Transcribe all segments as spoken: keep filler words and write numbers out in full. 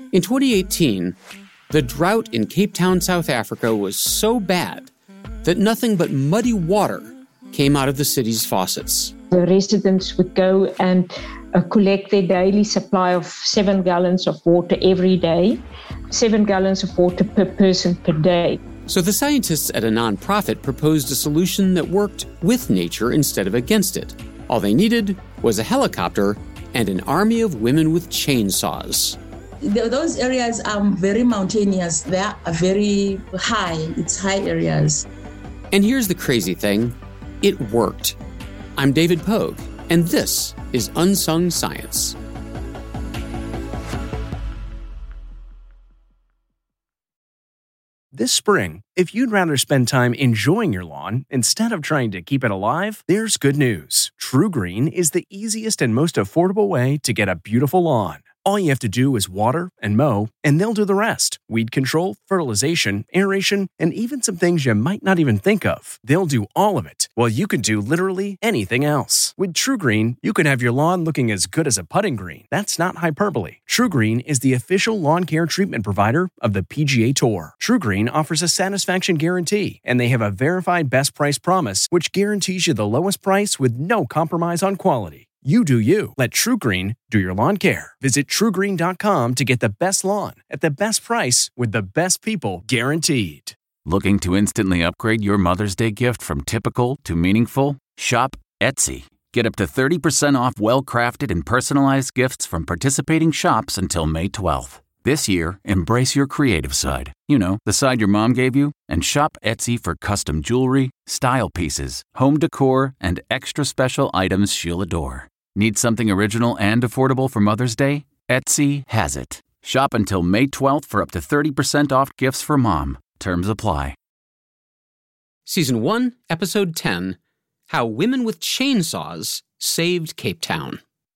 In twenty eighteen, the drought in Cape Town, South Africa was so bad that nothing but muddy water came out of the city's faucets. The residents would go and uh, collect their daily supply of seven gallons of water every day, seven gallons of water per person per day. So the scientists at a nonprofit proposed a solution that worked with nature instead of against it. All they needed was a helicopter and an army of women with chainsaws. Those areas are very mountainous. They are very high. It's high areas. And here's the crazy thing. It worked. I'm David Pogue, and this is Unsung Science. This spring, if you'd rather spend time enjoying your lawn instead of trying to keep it alive, there's good news. TruGreen is the easiest and most affordable way to get a beautiful lawn. All you have to do is water and mow, and they'll do the rest. Weed control, fertilization, aeration, and even some things you might not even think of. They'll do all of it, while you can do literally anything else. With TruGreen, you can have your lawn looking as good as a putting green. That's not hyperbole. TruGreen is the official lawn care treatment provider of the P G A Tour. TruGreen offers a satisfaction guarantee, and they have a verified best price promise, which guarantees you the lowest price with no compromise on quality. You do you. Let TruGreen do your lawn care. Visit True Green dot com to get the best lawn at the best price with the best people guaranteed. Looking to instantly upgrade your Mother's Day gift from typical to meaningful? Shop Etsy. Get up to thirty percent off well-crafted and personalized gifts from participating shops until May twelfth. This year, embrace your creative side. You know, the side your mom gave you. And shop Etsy for custom jewelry, style pieces, home decor, and extra special items she'll adore. Need something original and affordable for Mother's Day? Etsy has it. Shop until May twelfth for up to thirty percent off gifts for mom. Terms apply. Season one, Episode ten, How Women with Chainsaws Saved Cape Town.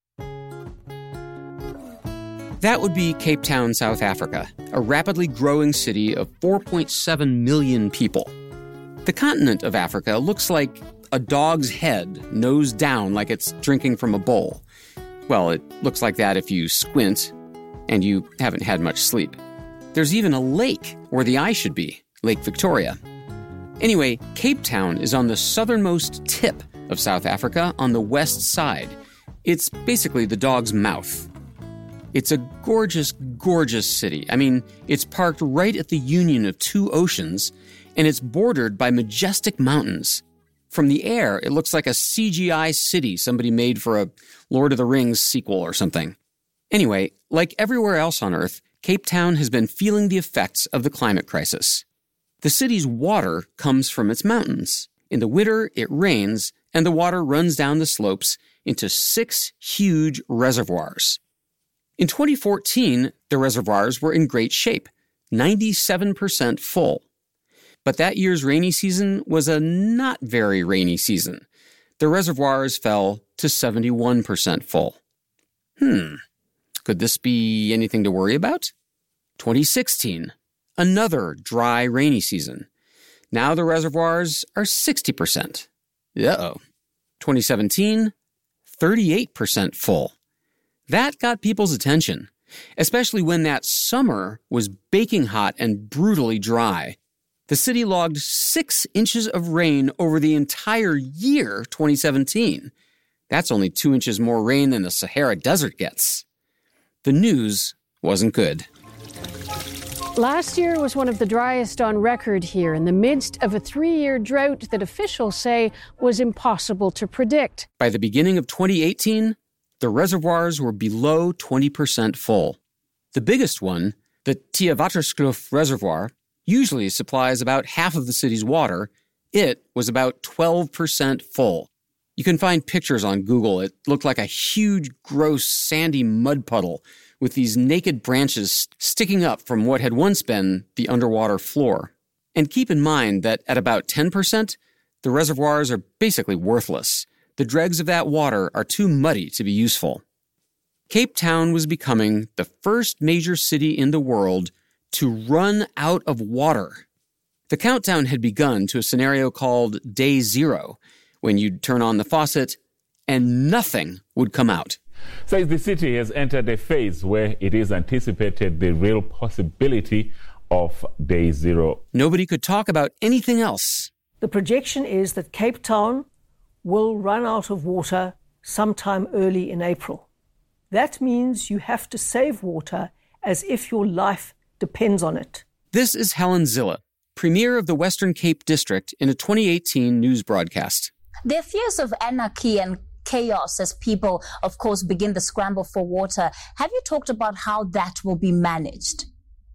That would be Cape Town, South Africa, a rapidly growing city of four point seven million people. The continent of Africa looks like a dog's head, nose down like it's drinking from a bowl. Well, it looks like that if you squint and you haven't had much sleep. There's even a lake where the eye should be, Lake Victoria. Anyway, Cape Town is on the southernmost tip of South Africa on the west side. It's basically the dog's mouth. It's a gorgeous, gorgeous city. I mean, it's parked right at the union of two oceans, and it's bordered by majestic mountains. From the air, it looks like a C G I city somebody made for a Lord of the Rings sequel or something. Anyway, like everywhere else on Earth, Cape Town has been feeling the effects of the climate crisis. The city's water comes from its mountains. In the winter, it rains, and the water runs down the slopes into six huge reservoirs. In twenty fourteen, the reservoirs were in great shape, ninety-seven percent full. But that year's rainy season was a not very rainy season. The reservoirs fell to seventy-one percent full. Hmm, could this be anything to worry about? twenty sixteen, another dry, rainy season. Now the reservoirs are sixty percent. Uh-oh. twenty seventeen, thirty-eight percent full. That got people's attention, especially when that summer was baking hot and brutally dry. The city logged six inches of rain over the entire year twenty seventeen. That's only two inches more rain than the Sahara Desert gets. The news wasn't good. Last year was one of the driest on record here in the midst of a three-year drought that officials say was impossible to predict. By the beginning of twenty eighteen, the reservoirs were below twenty percent full. The biggest one, the Theewaterskloof Reservoir, usually supplies about half of the city's water. It was about twelve percent full. You can find pictures on Google. It looked like a huge, gross, sandy mud puddle with these naked branches sticking up from what had once been the underwater floor. And keep in mind that at about ten percent, the reservoirs are basically worthless. The dregs of that water are too muddy to be useful. Cape Town was becoming the first major city in the world to run out of water. The countdown had begun to a scenario called Day Zero, when you'd turn on the faucet and nothing would come out. says the city has entered a phase where it is anticipated the real possibility of day zero. Nobody could talk about anything else. The projection is that Cape Town will run out of water sometime early in April. That means you have to save water as if your life depends on it. This is Helen Zille, Premier of the Western Cape District, in a twenty eighteen news broadcast. There are fears of anarchy and chaos as people, of course, begin the scramble for water. Have you talked about how that will be managed?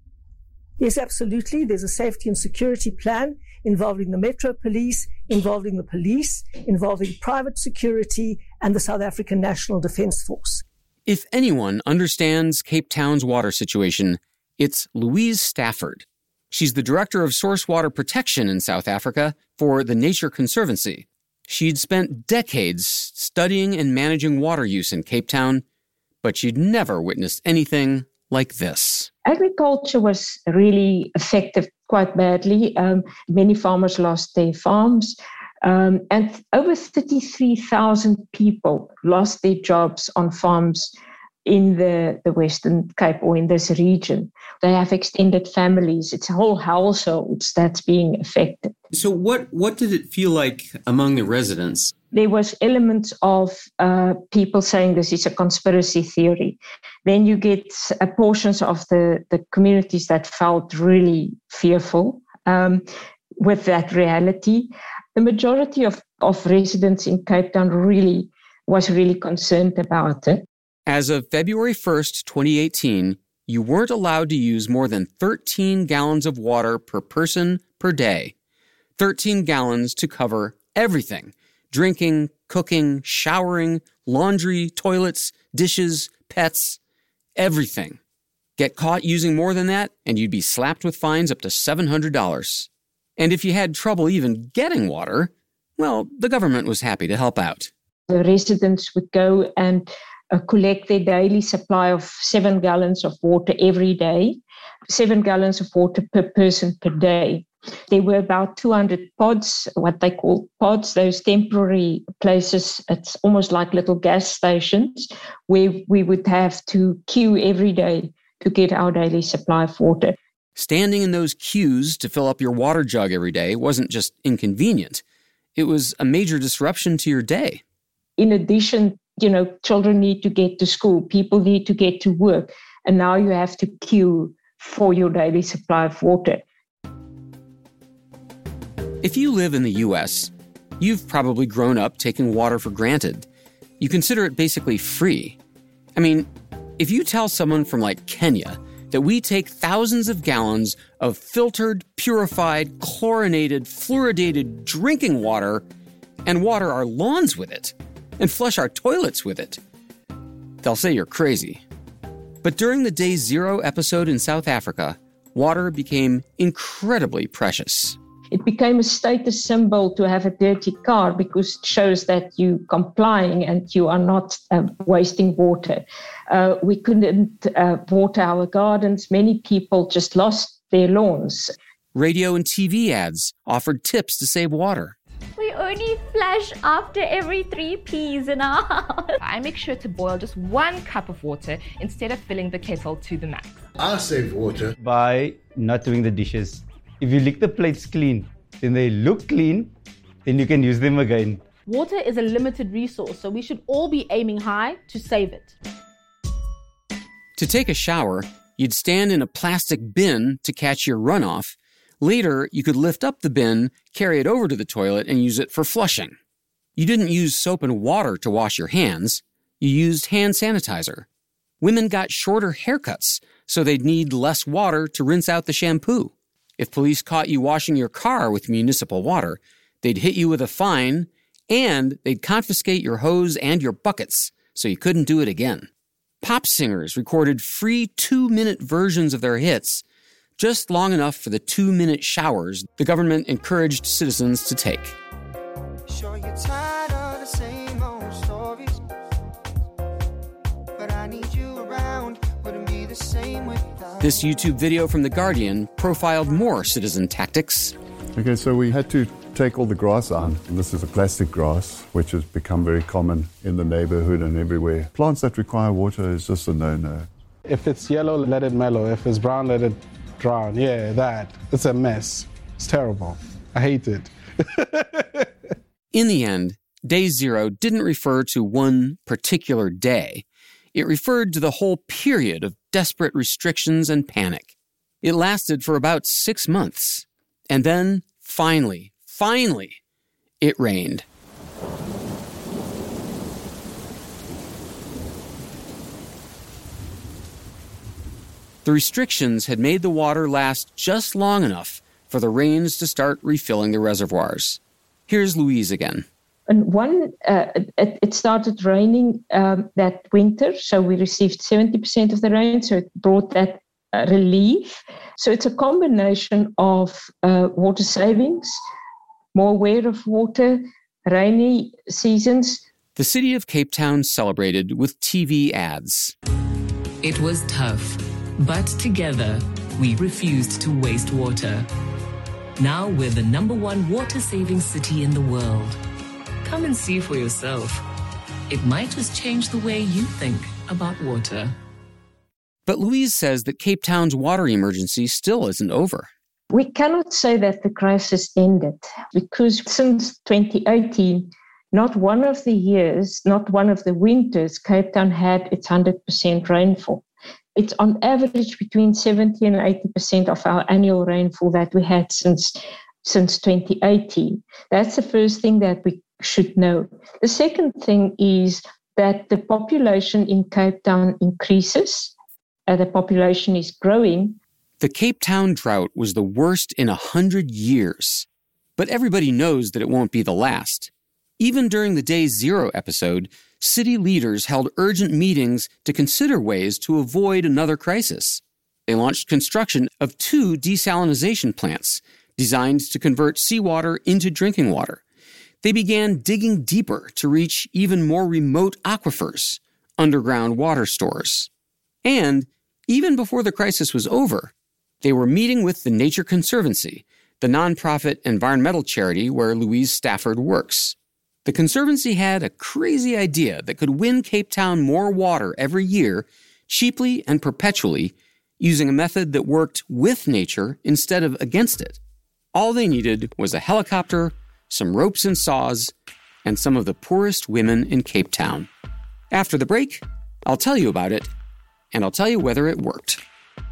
Yes, absolutely. There's a safety and security plan involving the Metro Police, involving the police, involving private security and the South African National Defence Force. If anyone understands Cape Town's water situation, it's Louise Stafford. She's the director of source water protection in South Africa for the Nature Conservancy. She'd spent decades studying and managing water use in Cape Town, but she'd never witnessed anything like this. Agriculture was really affected quite badly. Um, many farmers lost their farms, um, and over thirty-three thousand people lost their jobs on farms in the, the Western Cape or in this region. They have extended families. It's whole households that's being affected. So what, what did it feel like among the residents? There was elements of uh, people saying this is a conspiracy theory. Then you get uh, portions of the, the communities that felt really fearful um, with that reality. The majority of, of residents in Cape Town really was really concerned about it. As of February first, twenty eighteen, you weren't allowed to use more than thirteen gallons of water per person per day. thirteen gallons to cover everything. Drinking, cooking, showering, laundry, toilets, dishes, pets, everything. Get caught using more than that, and you'd be slapped with fines up to seven hundred dollars. And if you had trouble even getting water, well, the government was happy to help out. The residents would go and uh, collect their daily supply of seven gallons of water every day, seven gallons of water per person per day. There were about two hundred pods, what they call pods, those temporary places. It's almost like little gas stations where we would have to queue every day to get our daily supply of water. Standing in those queues to fill up your water jug every day wasn't just inconvenient. It was a major disruption to your day. In addition, you know, children need to get to school, people need to get to work, and now you have to queue for your daily supply of water. If you live in the U S, you've probably grown up taking water for granted. You consider it basically free. I mean, if you tell someone from like Kenya that we take thousands of gallons of filtered, purified, chlorinated, fluoridated drinking water and water our lawns with it and flush our toilets with it, they'll say you're crazy. But during the Day Zero episode in South Africa, water became incredibly precious. It became a status symbol to have a dirty car because it shows that you're complying and you are not uh, wasting water. Uh, we couldn't uh, water our gardens. Many people just lost their lawns. Radio and T V ads offered tips to save water. We only flush after every three peas in our house. I make sure to boil just one cup of water instead of filling the kettle to the max. I save water by not doing the dishes. If you lick the plates clean, then they look clean, then you can use them again. Water is a limited resource, so we should all be aiming high to save it. To take a shower, you'd stand in a plastic bin to catch your runoff. Later, you could lift up the bin, carry it over to the toilet, and use it for flushing. You didn't use soap and water to wash your hands. You used hand sanitizer. Women got shorter haircuts, so they'd need less water to rinse out the shampoo. If police caught you washing your car with municipal water, they'd hit you with a fine, and they'd confiscate your hose and your buckets, so you couldn't do it again. Pop singers recorded free two-minute versions of their hits, just long enough for the two-minute showers the government encouraged citizens to take. Sure you're tired of the same old stories, but I need you around, wouldn't be the same without. This YouTube video from The Guardian profiled more citizen tactics. Okay, so we had to take all the grass out. And this is a plastic grass, which has become very common in the neighborhood and everywhere. Plants that require water is just a no-no. If it's yellow, let it mellow. If it's brown, let it drown. Yeah, that. It's a mess. It's terrible. I hate it. In the end, Day Zero didn't refer to one particular day. It referred to the whole period of desperate restrictions and panic. It lasted for about six months. And then, finally, finally, it rained. The restrictions had made the water last just long enough for the rains to start refilling the reservoirs. Here's Louise again. And one, uh, it, it started raining um, that winter, so we received seventy percent of the rain, so it brought that uh, relief. So it's a combination of uh, water savings, more aware of water, rainy seasons. The city of Cape Town celebrated with T V ads. It was tough, but together we refused to waste water. Now we're the number one water-saving city in the world. Come and see for yourself. It might just change the way you think about water. But Louise says that Cape Town's water emergency still isn't over. We cannot say that the crisis ended because since twenty eighteen, not one of the years, not one of the winters, Cape Town had its one hundred percent rainfall. It's on average between seventy and eighty percent of our annual rainfall that we had since, since twenty eighteen. That's the first thing that we should know. The second thing is that the population in Cape Town increases. Uh, the population is growing. The Cape Town drought was the worst in a hundred years. But everybody knows that it won't be the last. Even during the Day Zero episode, city leaders held urgent meetings to consider ways to avoid another crisis. They launched construction of two desalination plants designed to convert seawater into drinking water. They began digging deeper to reach even more remote aquifers, underground water stores. And even before the crisis was over, they were meeting with the Nature Conservancy, the nonprofit environmental charity where Louise Stafford works. The Conservancy had a crazy idea that could win Cape Town more water every year, cheaply and perpetually, using a method that worked with nature instead of against it. All they needed was a helicopter, some ropes and saws, and some of the poorest women in Cape Town. After the break, I'll tell you about it, and I'll tell you whether it worked.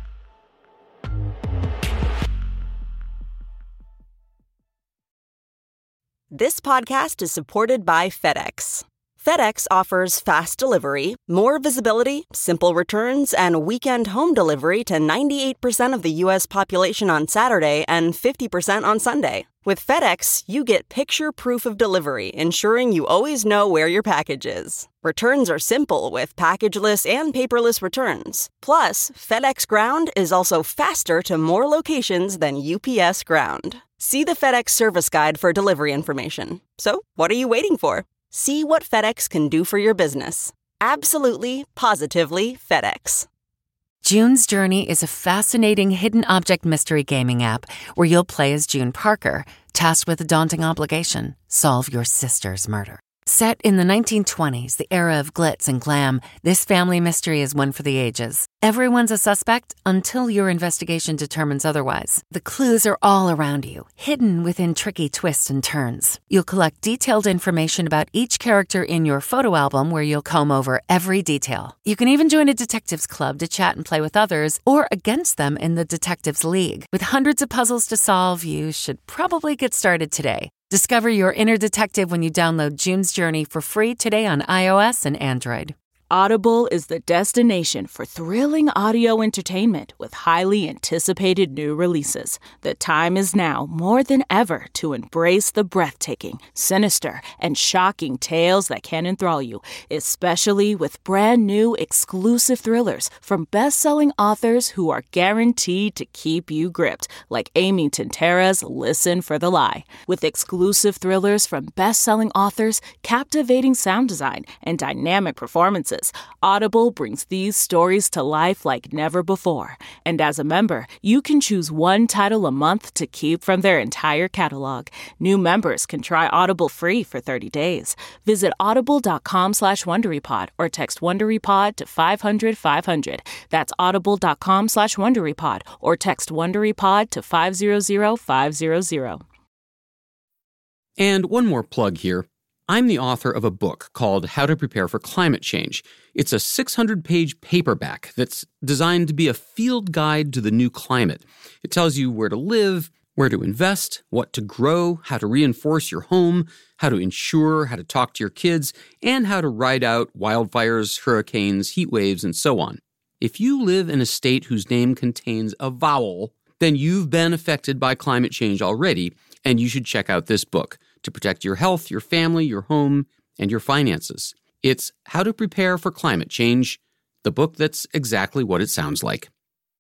This podcast is supported by FedEx. FedEx offers fast delivery, more visibility, simple returns, and weekend home delivery to ninety-eight percent of the U S population on Saturday and fifty percent on Sunday. With FedEx, you get picture proof of delivery, ensuring you always know where your package is. Returns are simple with packageless and paperless returns. Plus, FedEx Ground is also faster to more locations than U P S Ground. See the FedEx service guide for delivery information. So, what are you waiting for? See what FedEx can do for your business. Absolutely, positively FedEx. June's Journey is a fascinating hidden object mystery gaming app where you'll play as June Parker, tasked with a daunting obligation: solve your sister's murder. Set in the nineteen twenties, the era of glitz and glam, this family mystery is one for the ages. Everyone's a suspect until your investigation determines otherwise. The clues are all around you, hidden within tricky twists and turns. You'll collect detailed information about each character in your photo album where you'll comb over every detail. You can even join a detectives club to chat and play with others or against them in the Detectives League. With hundreds of puzzles to solve, you should probably get started today. Discover your inner detective when you download June's Journey for free today on iOS and Android. Audible is the destination for thrilling audio entertainment with highly anticipated new releases. The time is now more than ever to embrace the breathtaking, sinister, and shocking tales that can enthrall you, especially with brand new exclusive thrillers from best-selling authors who are guaranteed to keep you gripped, like Amy Tintera's Listen for the Lie. With exclusive thrillers from best-selling authors, captivating sound design, and dynamic performances, releases, Audible brings these stories to life like never before. And as a member, you can choose one title a month to keep from their entire catalog. New members can try Audible free for thirty days. Visit audible.com slash WonderyPod or text WonderyPod to five hundred five hundred. That's audible.com slash WonderyPod or text WonderyPod to five hundred five hundred. And one more plug here. I'm the author of a book called How to Prepare for Climate Change. It's a six hundred page paperback that's designed to be a field guide to the new climate. It tells you where to live, where to invest, what to grow, how to reinforce your home, how to insure, how to talk to your kids, and how to ride out wildfires, hurricanes, heat waves, and so on. If you live in a state whose name contains a vowel, then you've been affected by climate change already, and you should check out this book to protect your health, your family, your home, and your finances. It's How to Prepare for Climate Change, the book that's exactly what it sounds like.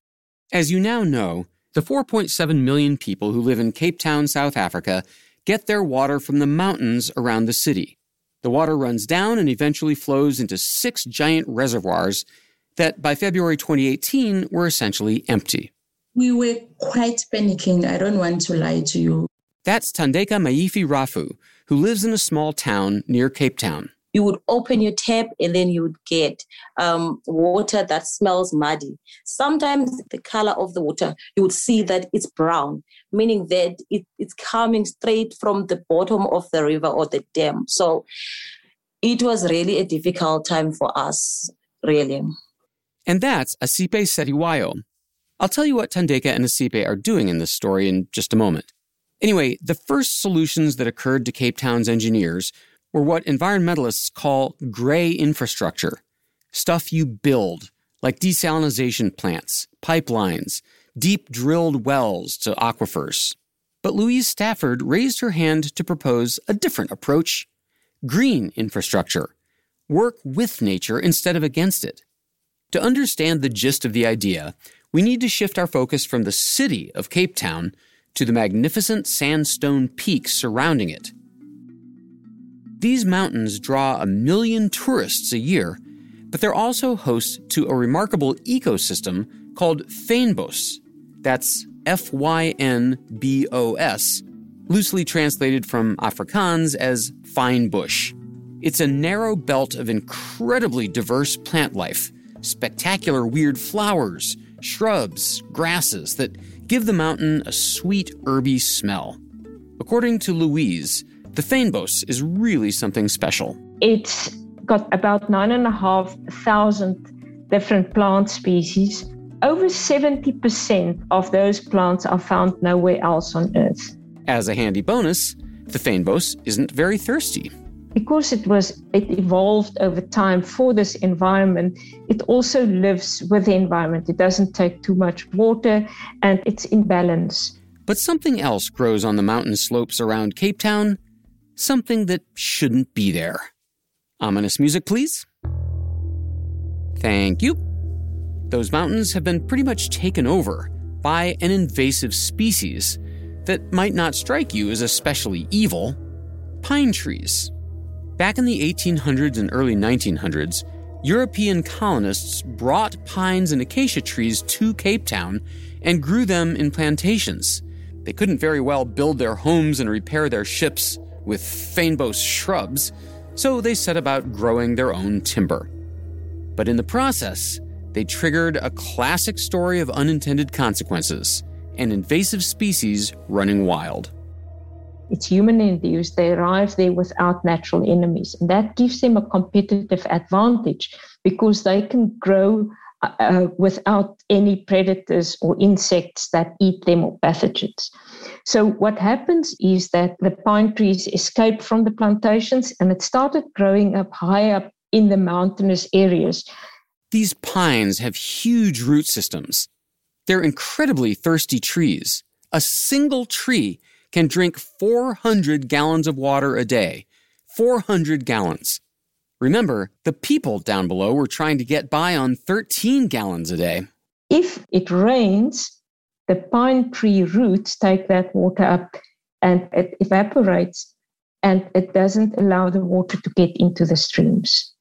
As you now know, the four point seven million people who live in Cape Town, South Africa, get their water from the mountains around the city. The water runs down and eventually flows into six giant reservoirs that by February twenty eighteen were essentially empty. We were quite panicking. I don't want to lie to you. That's Thandeka Maifi-Rafu, who lives in a small town near Cape Town. You would open your tap and then you would get um, water that smells muddy. Sometimes the color of the water, you would see that it's brown, meaning that it, it's coming straight from the bottom of the river or the dam. So it was really a difficult time for us, really. And that's Asipe Setiwayo. I'll tell you what Thandeka and Asipe are doing in this story in just a moment. Anyway, the first solutions that occurred to Cape Town's engineers were what environmentalists call gray infrastructure. Stuff you build, like desalination plants, pipelines, deep drilled wells to aquifers. But Louise Stafford raised her hand to propose a different approach. Green infrastructure. Work with nature instead of against it. To understand the gist of the idea, we need to shift our focus from the city of Cape Town to the magnificent sandstone peaks surrounding it. These mountains draw a million tourists a year, but they're also host to a remarkable ecosystem called fynbos. That's F Y N B O S, loosely translated from Afrikaans as fine bush. It's a narrow belt of incredibly diverse plant life, spectacular weird flowers, shrubs, grasses that give the mountain a sweet, herby smell. According to Louise, the fynbos is really something special. It's got about nine and a half thousand different plant species. Over seventy percent of those plants are found nowhere else on Earth. As a handy bonus, the fynbos isn't very thirsty. Because it was, it evolved over time for this environment, it also lives with the environment. It doesn't take too much water, and it's in balance. But something else grows on the mountain slopes around Cape Town, something that shouldn't be there. Ominous music, please. Thank you. Those mountains have been pretty much taken over by an invasive species that might not strike you as especially evil: pine trees. Back in the eighteen hundreds and early nineteen hundreds, European colonists brought pines and acacia trees to Cape Town and grew them in plantations. They couldn't very well build their homes and repair their ships with fynbos shrubs, so they set about growing their own timber. But in the process, they triggered a classic story of unintended consequences, an invasive species running wild. It's human-induced. They arrive there without natural enemies. And that gives them a competitive advantage because they can grow uh, without any predators or insects that eat them or pathogens. So what happens is that the pine trees escaped from the plantations and it started growing up high up in the mountainous areas. These pines have huge root systems. They're incredibly thirsty trees. A single tree can drink four hundred gallons of water a day. four hundred gallons. Remember, the people down below were trying to get by on thirteen gallons a day. If it rains, the pine tree roots take that water up and it evaporates, and it doesn't allow the water to get into the streams.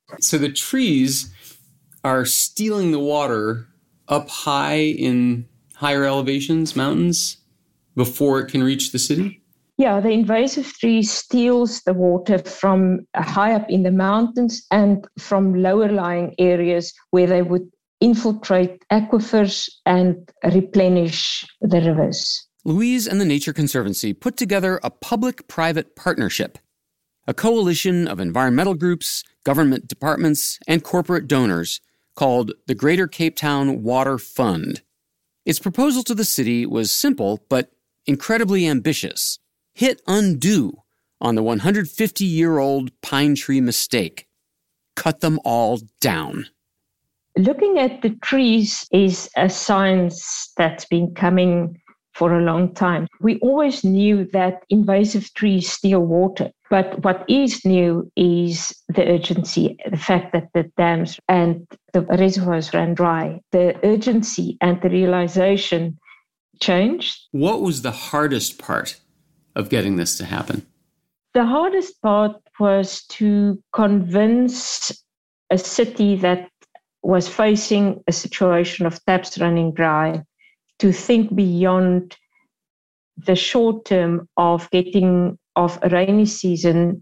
So the trees are stealing the water up high in higher elevations, mountains, before it can reach the city? Yeah, the invasive tree steals the water from high up in the mountains and from lower lying areas where they would infiltrate aquifers and replenish the rivers. Louise and the Nature Conservancy put together a public-private partnership, a coalition of environmental groups, government departments, and corporate donors called the Greater Cape Town Water Fund. Its proposal to the city was simple but incredibly ambitious. Hit undo on the one hundred fifty-year-old pine tree mistake. Cut them all down. Looking at the trees is a science that's been coming for a long time. We always knew that invasive trees steal water, but what is new is the urgency, the fact that the dams and the reservoirs ran dry. The urgency and the realization changed. What was the hardest part of getting this to happen? The hardest part was to convince a city that was facing a situation of taps running dry to think beyond the short term of getting of a rainy season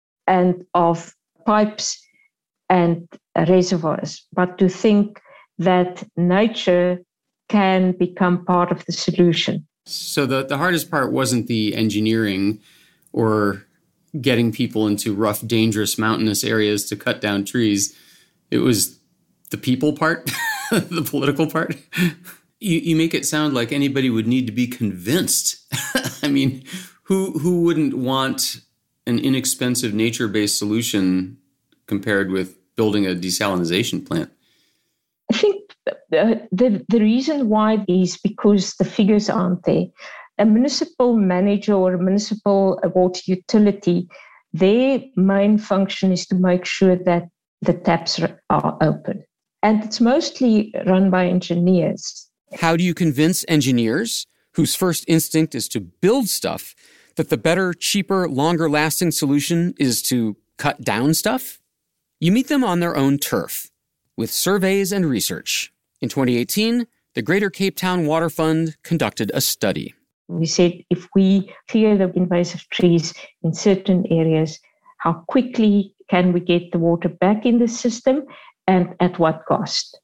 and of pipes and reservoirs, but to think that nature can become part of the solution. So the, the hardest part wasn't the engineering or getting people into rough, dangerous, mountainous areas to cut down trees. It was the people part, the political part. You, you make it sound like anybody would need to be convinced. I mean, who who wouldn't want an inexpensive nature-based solution compared with building a desalination plant? I think the, the, the reason why is because the figures aren't there. A municipal manager or a municipal water utility, their main function is to make sure that the taps are open. And it's mostly run by engineers. How do you convince engineers, whose first instinct is to build stuff, that the better, cheaper, longer-lasting solution is to cut down stuff? You meet them on their own turf, with surveys and research. In twenty eighteen, the Greater Cape Town Water Fund conducted a study. We said if we clear the invasive trees in certain areas, how quickly can we get the water back in the system and at what cost?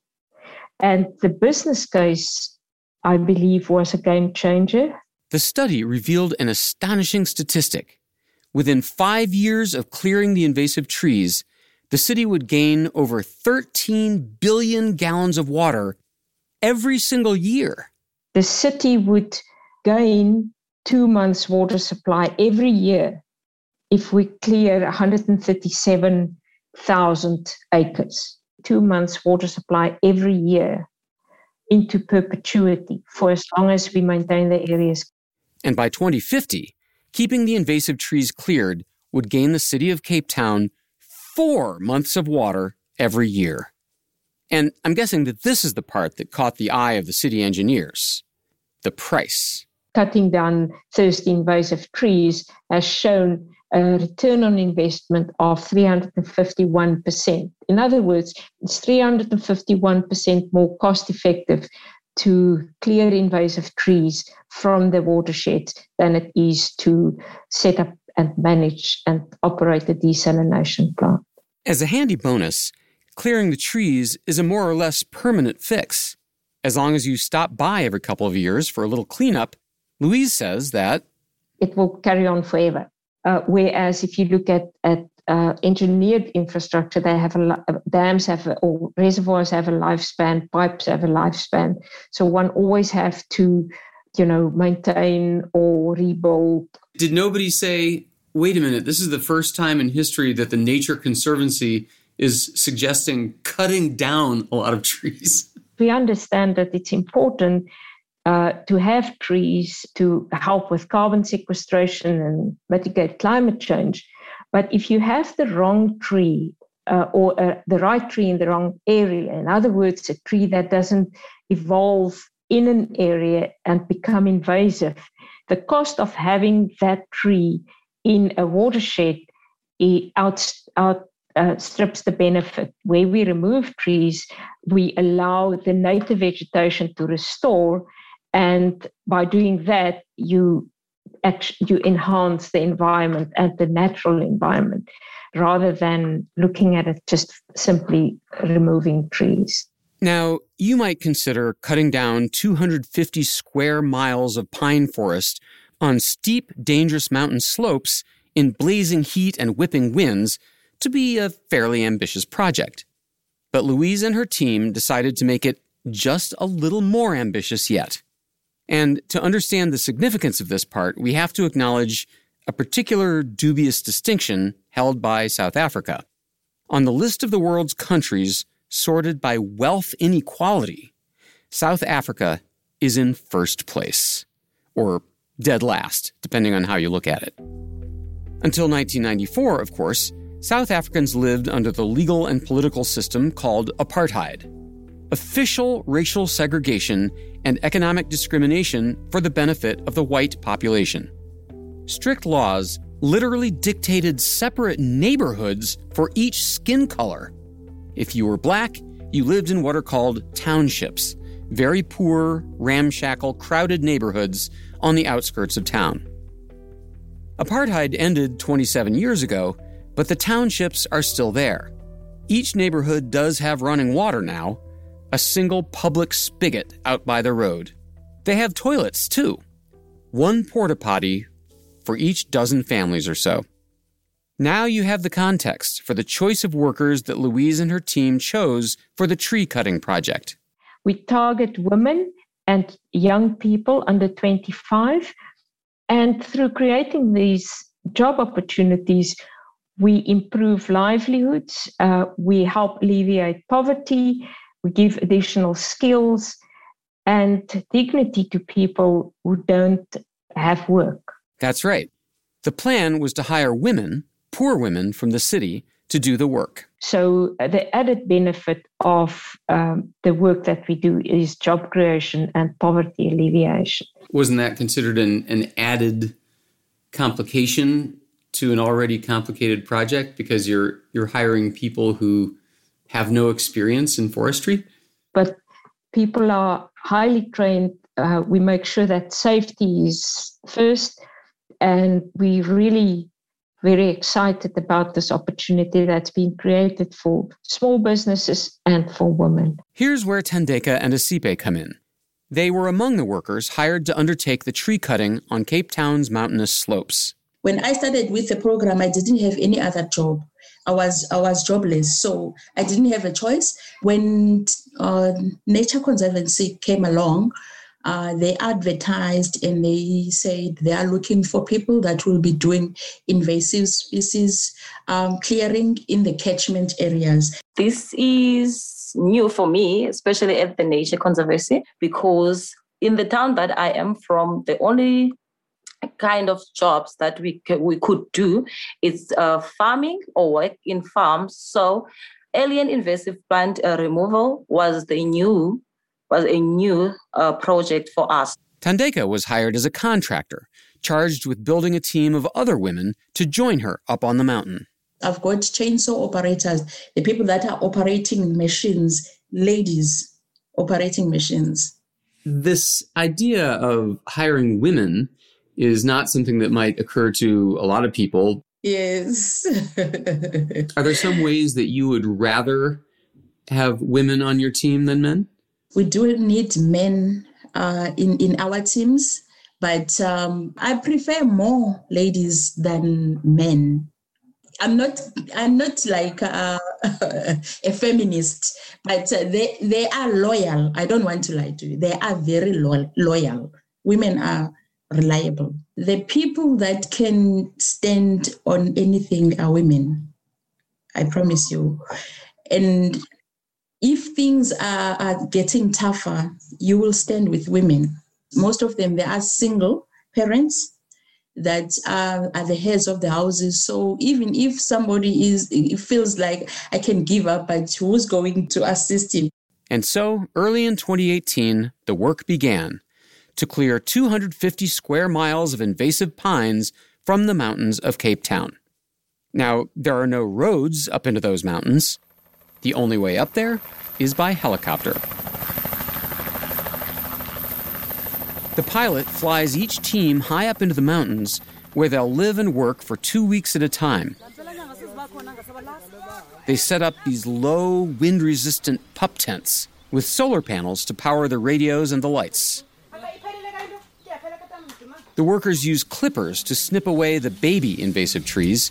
And the business case, I believe, was a game changer. The study revealed an astonishing statistic. Within five years of clearing the invasive trees, the city would gain over thirteen billion gallons of water every single year. The city would gain two months' water supply every year if we clear one hundred thirty-seven thousand acres. Two months' water supply every year into perpetuity for as long as we maintain the areas. And by twenty fifty, keeping the invasive trees cleared would gain the city of Cape Town four months of water every year. And I'm guessing that this is the part that caught the eye of the city engineers: the price. Cutting down thirsty invasive trees has shown a return on investment of three hundred fifty-one percent. In other words, it's three hundred fifty-one percent more cost-effective to clear invasive trees from the watersheds than it is to set up and manage and operate a desalination plant. As a handy bonus, clearing the trees is a more or less permanent fix. As long as you stop by every couple of years for a little cleanup, Louise says that it will carry on forever. Uh, whereas if you look at, at uh, engineered infrastructure, they have a, dams have a, or reservoirs have a lifespan, pipes have a lifespan. So one always have to, you know, maintain or rebuild. Did nobody say, wait a minute, this is the first time in history that the Nature Conservancy is suggesting cutting down a lot of trees? We understand that it's important Uh, to have trees to help with carbon sequestration and mitigate climate change. But if you have the wrong tree uh, or uh, the right tree in the wrong area, in other words, a tree that doesn't evolve in an area and become invasive, the cost of having that tree in a watershed out, out, uh, strips the benefit. Where we remove trees, we allow the native vegetation to restore, and by doing that, you actually, you enhance the environment and the natural environment, rather than looking at it just simply removing trees. Now, you might consider cutting down two hundred fifty square miles of pine forest on steep, dangerous mountain slopes in blazing heat and whipping winds to be a fairly ambitious project. But Louise and her team decided to make it just a little more ambitious yet. And to understand the significance of this part, we have to acknowledge a particular dubious distinction held by South Africa. On the list of the world's countries sorted by wealth inequality, South Africa is in first place, or dead last, depending on how you look at it. Until nineteen ninety-four, of course, South Africans lived under the legal and political system called apartheid, official racial segregation and economic discrimination for the benefit of the white population. Strict laws literally dictated separate neighborhoods for each skin color. If you were black, you lived in what are called townships, very poor, ramshackle, crowded neighborhoods on the outskirts of town. Apartheid ended twenty-seven years ago, but the townships are still there. Each neighborhood does have running water now, a single public spigot out by the road. They have toilets, too. One porta potty for each dozen families or so. Now you have the context for the choice of workers that Louise and her team chose for the tree cutting project. We target women and young people under twenty-five, and through creating these job opportunities, we improve livelihoods, uh, we help alleviate poverty, we give additional skills and dignity to people who don't have work. That's right. The plan was to hire women, poor women from the city, to do the work. So uh, the added benefit of um, the work that we do is job creation and poverty alleviation. Wasn't that considered an, an added complication to an already complicated project because you're you're hiring people who have no experience in forestry? But people are highly trained. Uh, we make sure that safety is first, and we really very excited about this opportunity that's been created for small businesses and for women. Here's where Thandeka and Asipe come in. They were among the workers hired to undertake the tree cutting on Cape Town's mountainous slopes. When I started with the program, I didn't have any other job. I was I was jobless, so I didn't have a choice. When uh, Nature Conservancy came along, uh, they advertised and they said they are looking for people that will be doing invasive species um, clearing in the catchment areas. This is new for me, especially at the Nature Conservancy, because in the town that I am from, the only kind of jobs that we c- we could do is uh, farming or work in farms. So alien invasive plant uh, removal was the new was a new uh, project for us. Thandeka was hired as a contractor, charged with building a team of other women to join her up on the mountain. I've got chainsaw operators, the people that are operating machines, ladies operating machines. This idea of hiring women is not something that might occur to a lot of people. Yes. Are there some ways that you would rather have women on your team than men? We do need men uh, in, in our teams, but um, I prefer more ladies than men. I'm not I'm not like uh, a feminist, but uh, they, they are loyal. I don't want to lie to you. They are very lo- loyal. Women are reliable. The people that can stand on anything are women, I promise you. And if things are, are getting tougher, you will stand with women. Most of them, they are single parents that are, are the heads of the houses. So even if somebody is, it feels like I can give up, but who's going to assist him? And so early in twenty eighteen, the work began to clear two hundred fifty square miles of invasive pines from the mountains of Cape Town. Now, there are no roads up into those mountains. The only way up there is by helicopter. The pilot flies each team high up into the mountains, where they'll live and work for two weeks at a time. They set up these low, wind-resistant pup tents with solar panels to power the radios and the lights. The workers use clippers to snip away the baby invasive trees,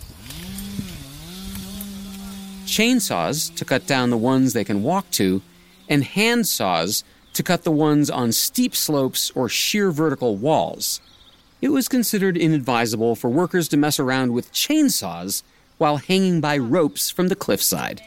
chainsaws to cut down the ones they can walk to, and hand saws to cut the ones on steep slopes or sheer vertical walls. It was considered inadvisable for workers to mess around with chainsaws while hanging by ropes from the cliffside.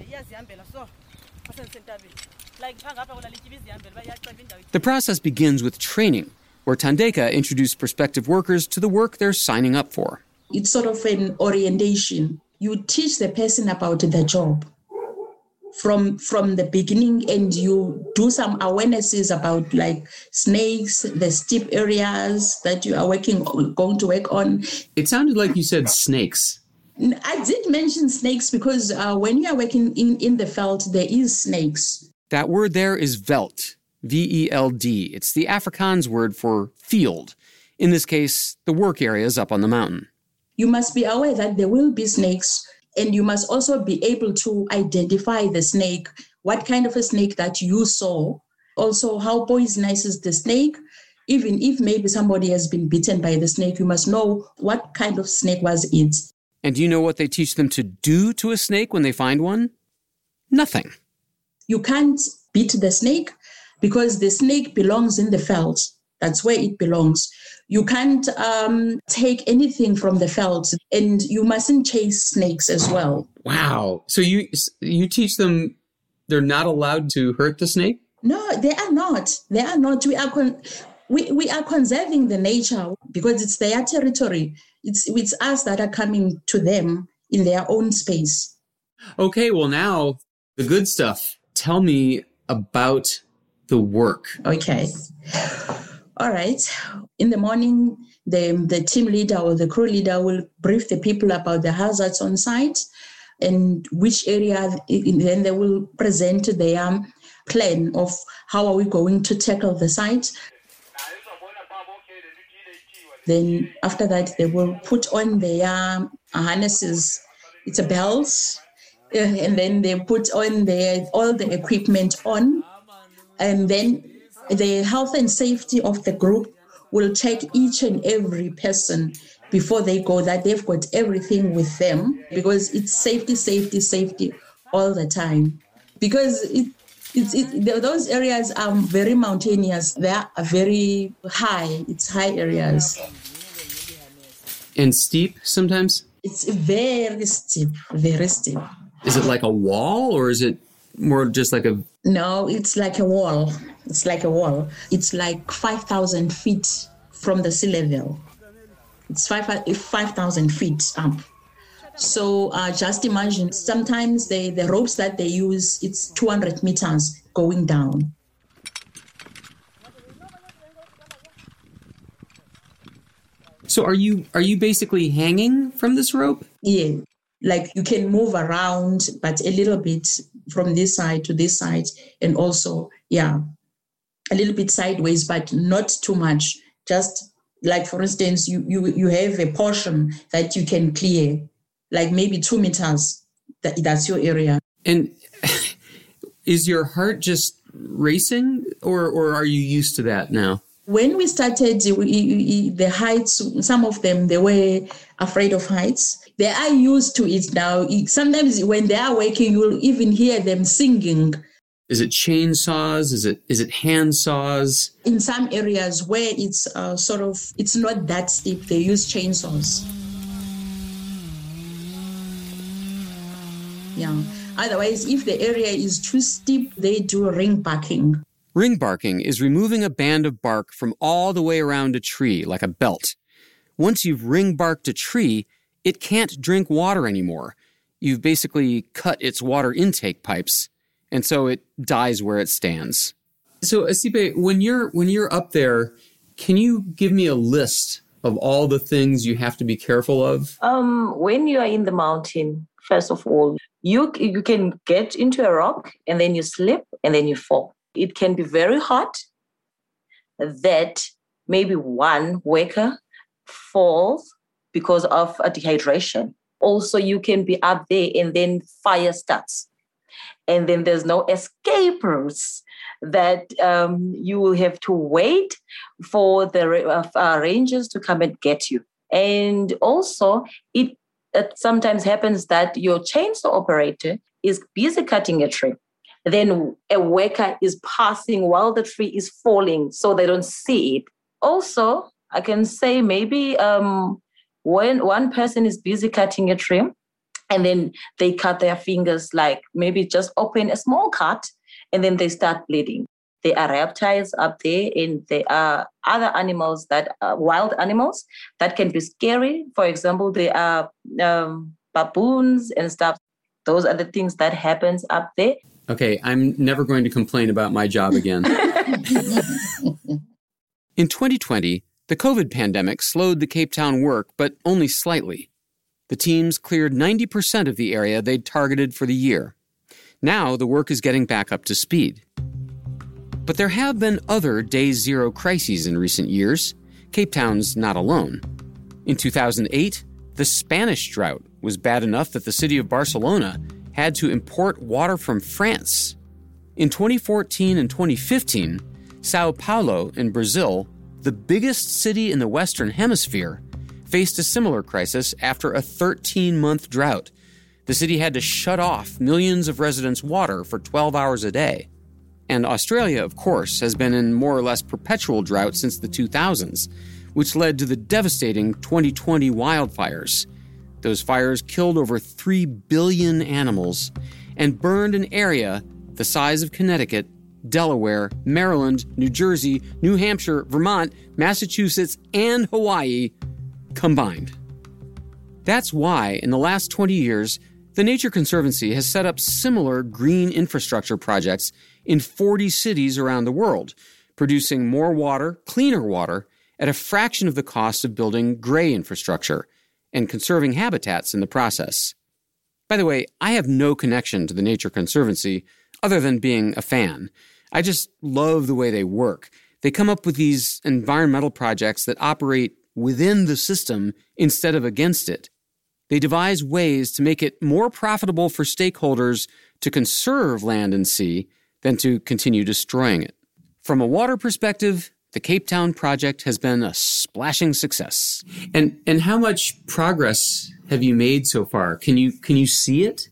The process begins with training, where Thandeka introduced prospective workers to the work they're signing up for. It's sort of an orientation. You teach the person about the job from, from the beginning, and you do some awarenesses about like snakes, the steep areas that you are working, going to work on. It sounded like you said snakes. I did mention snakes because uh, when you are working in, in the veld, there is snakes. That word there is veld, V E L D. It's the Afrikaans word for field. In this case, the work area is up on the mountain. You must be aware that there will be snakes, and you must also be able to identify the snake, what kind of a snake that you saw, also how poisonous is the snake. Even if maybe somebody has been bitten by the snake, you must know what kind of snake was it. And do you know what they teach them to do to a snake when they find one? Nothing. You can't beat the snake because the snake belongs in the veld. That's where it belongs. You can't um, take anything from the veld, and you mustn't chase snakes as well. Wow. So you you teach them they're not allowed to hurt the snake? No, they are not. They are not. We are con- we, we are conserving the nature because it's their territory. It's, it's us that are coming to them in their own space. Okay, well now, the good stuff. Tell me about the work. Okay. All right. In the morning, the, the team leader or the crew leader will brief the people about the hazards on site and which area, then they will present their plan of how are we going to tackle the site. Then after that, they will put on their harnesses. It's a bells, and then they put on their all the equipment on, and then the health and safety of the group will check each and every person before they go that they've got everything with them, because it's safety, safety, safety all the time. Because it, it's it, those areas are very mountainous. They are very high. It's high areas. And steep sometimes? It's very steep, very steep. Is it like a wall, or is it more just like a... No, it's like a wall. It's like a wall. It's like five thousand feet from the sea level. It's five thousand feet up. So uh, just imagine, sometimes they, the ropes that they use, it's two hundred meters going down. So are you are you basically hanging from this rope? Yeah, like you can move around, but a little bit from this side to this side, and also, yeah, a little bit sideways, but not too much. Just like, for instance, you you, you have a portion that you can clear, like maybe two meters. That, that's your area. And is your heart just racing, or or are you used to that now? When we started, we, the heights, some of them, they were afraid of heights. They are used to it now. Sometimes when they are working, you'll even hear them singing. Is it chainsaws? Is it is it hand saws? In some areas where it's uh, sort of, it's not that steep, they use chainsaws. Yeah. Otherwise, if the area is too steep, they do ring barking. Ring barking is removing a band of bark from all the way around a tree, like a belt. Once you've ring barked a tree, it can't drink water anymore. You've basically cut its water intake pipes, and so it dies where it stands. So, Asipe, when you're when you're up there, can you give me a list of all the things you have to be careful of? Um, when you are in the mountain, first of all, you you can get into a rock and then you slip and then you fall. It can be very hot that maybe one worker falls because of a dehydration. Also, you can be up there and then fire starts. And then there's no escape routes that um, you will have to wait for the uh, uh, rangers to come and get you. And also, it, it sometimes happens that your chainsaw operator is busy cutting a tree. Then a worker is passing while the tree is falling, so they don't see it. Also, I can say maybe um, when one person is busy cutting a tree, and then they cut their fingers, like maybe just open a small cut, and then they start bleeding. There are reptiles up there, and there are other animals that are wild animals that can be scary. For example, there are um, baboons and stuff. Those are the things that happens up there. Okay, I'm never going to complain about my job again. In twenty twenty, the COVID pandemic slowed the Cape Town work, but only slightly. The teams cleared ninety percent of the area they'd targeted for the year. Now the work is getting back up to speed. But there have been other day zero crises in recent years. Cape Town's not alone. In two thousand eight, the Spanish drought was bad enough that the city of Barcelona had to import water from France. In twenty fourteen and twenty fifteen, Sao Paulo in Brazil, the biggest city in the Western Hemisphere, faced a similar crisis after a thirteen-month drought. The city had to shut off millions of residents' water for twelve hours a day. And Australia, of course, has been in more or less perpetual drought since the two thousands, which led to the devastating twenty twenty wildfires. Those fires killed over three billion animals and burned an area the size of Connecticut, Delaware, Maryland, New Jersey, New Hampshire, Vermont, Massachusetts, and Hawaii combined. That's why, in the last twenty years, the Nature Conservancy has set up similar green infrastructure projects in forty cities around the world, producing more water, cleaner water, at a fraction of the cost of building gray infrastructure, and conserving habitats in the process. By the way, I have no connection to the Nature Conservancy other than being a fan. I just love the way they work. They come up with these environmental projects that operate within the system instead of against it. They devise ways to make it more profitable for stakeholders to conserve land and sea than to continue destroying it. From a water perspective, the Cape Town project has been a splashing success. And and how much progress have you made so far? Can you can you see it?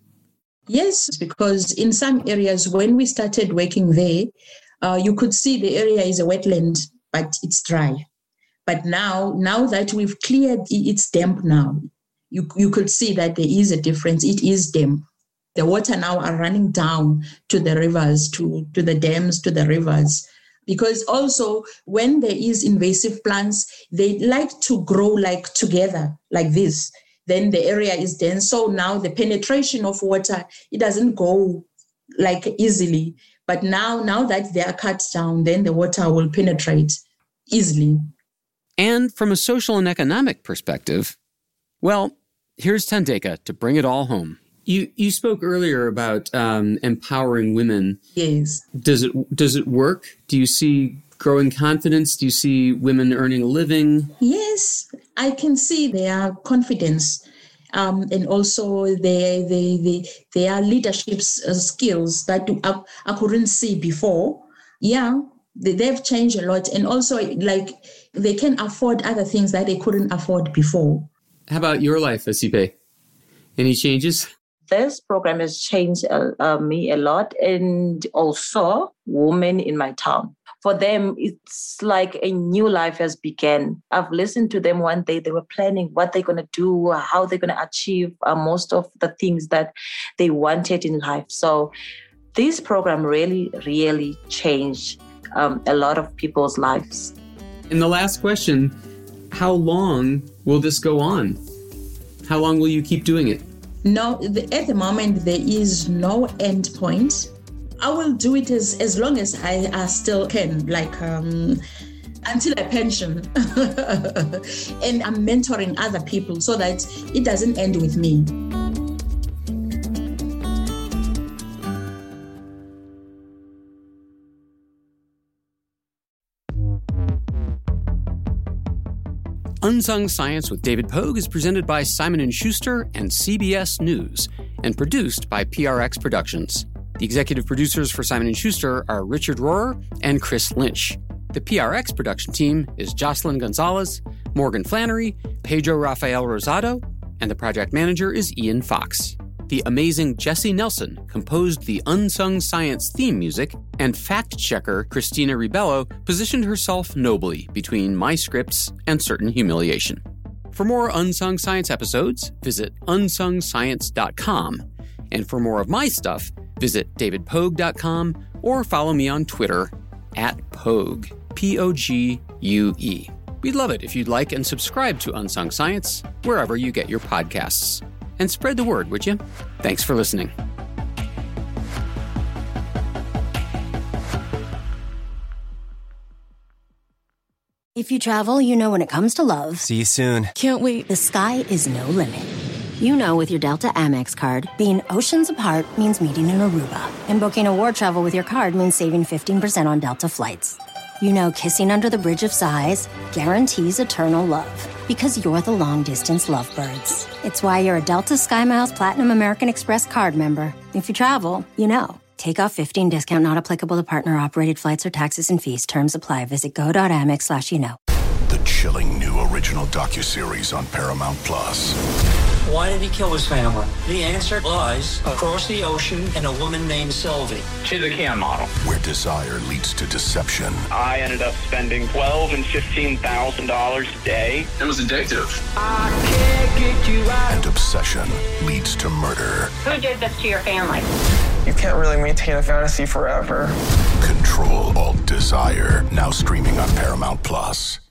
Yes, because in some areas, when we started working there, uh, you could see the area is a wetland, but it's dry. But now, now that we've cleared, it's damp now. You you could see that there is a difference. It is damp. The water now are running down to the rivers, to, to the dams, to the rivers. Because also when there is invasive plants, they like to grow like together, like this. Then the area is dense. So now the penetration of water, it doesn't go like easily. But now, now that they are cut down, then the water will penetrate easily. And from a social and economic perspective, well, here's Thandeka to bring it all home. You you spoke earlier about um, empowering women. Yes. Does it does it work? Do you see growing confidence? Do you see women earning a living? Yes, I can see their confidence, um, and also their their their, their leadership skills that I, I couldn't see before. Yeah, they, they've changed a lot, and also like they can afford other things that they couldn't afford before. How about your life, Asipe? Any changes? This program has changed uh, uh, me a lot, and also women in my town. For them, it's like a new life has begun. I've listened to them one day. They were planning what they're going to do, how they're going to achieve uh, most of the things that they wanted in life. So this program really, really changed um, a lot of people's lives. And the last question, how long will this go on? How long will you keep doing it? No, the, at the moment, there is no end point. I will do it as, as long as I, I still can. Like, um, until I pension. And I'm mentoring other people so that it doesn't end with me. Unsung Science with David Pogue is presented by Simon and Schuster and C B S News and produced by P R X Productions. The executive producers for Simon and Schuster are Richard Rohrer and Chris Lynch. The P R X production team is Jocelyn Gonzalez, Morgan Flannery, Pedro Rafael Rosado, and the project manager is Ian Fox. The amazing Jesse Nelson composed the Unsung Science theme music, and fact-checker Christina Ribello positioned herself nobly between my scripts and certain humiliation. For more Unsung Science episodes, visit unsung science dot com. And for more of my stuff, visit david pogue dot com or follow me on Twitter at Pogue, P O G U E. We'd love it if you'd like and subscribe to Unsung Science wherever you get your podcasts. And spread the word, would you? Thanks for listening. If you travel, you know when it comes to love. See you soon. Can't wait. The sky is no limit. You know with your Delta Amex card, being oceans apart means meeting in Aruba. And booking a war travel with your card means saving fifteen percent on Delta flights. You know kissing under the bridge of sighs guarantees eternal love. Because you're the long-distance lovebirds. It's why you're a Delta SkyMiles Platinum American Express card member. If you travel, you know. Take off fifteen discount not applicable to partner-operated flights or taxes and fees. Terms apply. Visit go.amex slash you know. The chilling new original docuseries on Paramount Plus. Why did he kill his family? The answer lies across the ocean in a woman named Sylvie. She's a Kian model. Where desire leads to deception. I ended up spending twelve and fifteen thousand dollars a day. It was addictive. I can't get you out. And obsession leads to murder. Who did this to your family? You can't really maintain a fantasy forever. Control Alt Desire. Now streaming on Paramount Plus.